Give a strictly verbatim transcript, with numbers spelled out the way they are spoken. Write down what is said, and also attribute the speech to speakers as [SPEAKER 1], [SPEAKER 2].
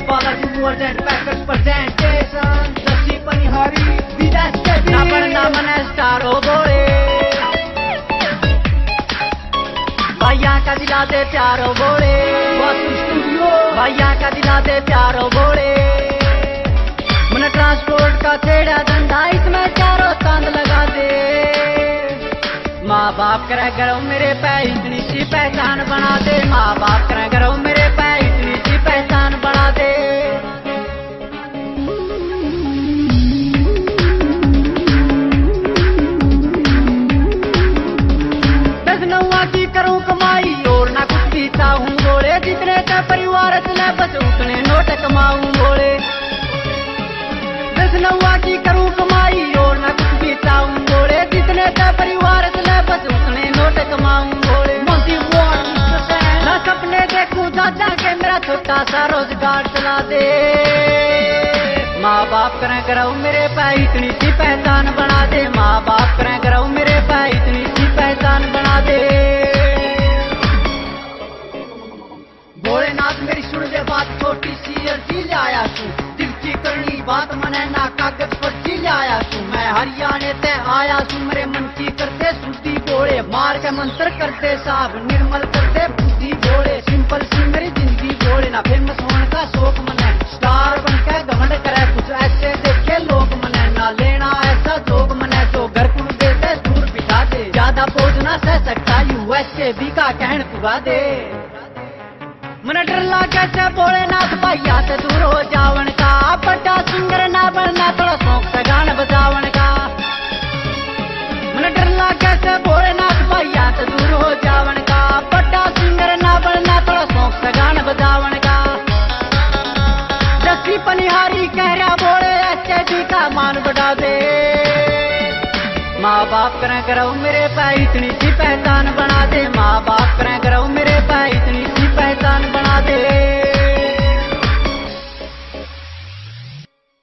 [SPEAKER 1] वाला to present packet presentation जसी पनिहारी विदेश के भी ना बनना मन स्टार हो बोले भैया का दिला दे प्यार हो बोले भैया का दिला दे प्यार हो बोले मन ट्रांसपोर्ट का छेड़ा धंधा इसमें चारों चांद लगा दे माँ बाप करे करो मेरे पे इतनी सी पहचान बना दे माँ बाप करे करो मेरे पे इतनी सी पहचान बना दे दस नौवा की करूँ कमाई और ना कुछ भी चाहूँ बोले जितने का परिवार चले बस उतने नोट कमाऊँ बोले दस नौवा की करूँ कमाई और ना कुछ भी चाहूँ बोले जितने का परिवार चले बस उतने नोट कमाऊँ बोले ना सपने देखूं दादा के मेरा छोटा सा रोजगार चला दे माँ बाप करें कराऊं मेरे पे इतनी सी पहचान बना दे माँ बाप करें कराऊं मेरे पे इतनी सी पहचान बना दे भोलेनाथ मेरी सुन दे बात छोटी सी अर्जी लाया तू दिल की करनी बात मने ना कागज पर ची लाया तू मैं हरियाणे से आया तू मेरे मन की करते सुधी बोले मार के मंत्र करते साफ निर्मल करते बुद्धि बोले सिंपल सी मेरी जिंदगी बोले ना फेमस होने का शौक मने स्टार बन के घमंड करे कुछ ऐसे देखे लोग मने ना लेना ऐसा जोग मने तो घर कुल देते दूर बिठा दे ज्यादा बोझ ना सह सकता यूएस के भी का कहन पुगा दे मन डर लागे से भोलेनाथ भैया से दूर हो जावन का बड़ा सिंगर ना बनना थोड़ा शौक से गान बजावन का मन डर लागे से भोलेनाथ भैया से दूर हो जावन का बड़ा सिंगर ना बनना थोड़ा शौक से गान बजावन का जसी पनिहारी कह रहा बोले ऐसे भी का मान बढ़ा दे माँ बाप करें कराऊं मेरे पे इतनी सी पहचान बना दे माँ बाप करें कराऊं मेरे पे इतनी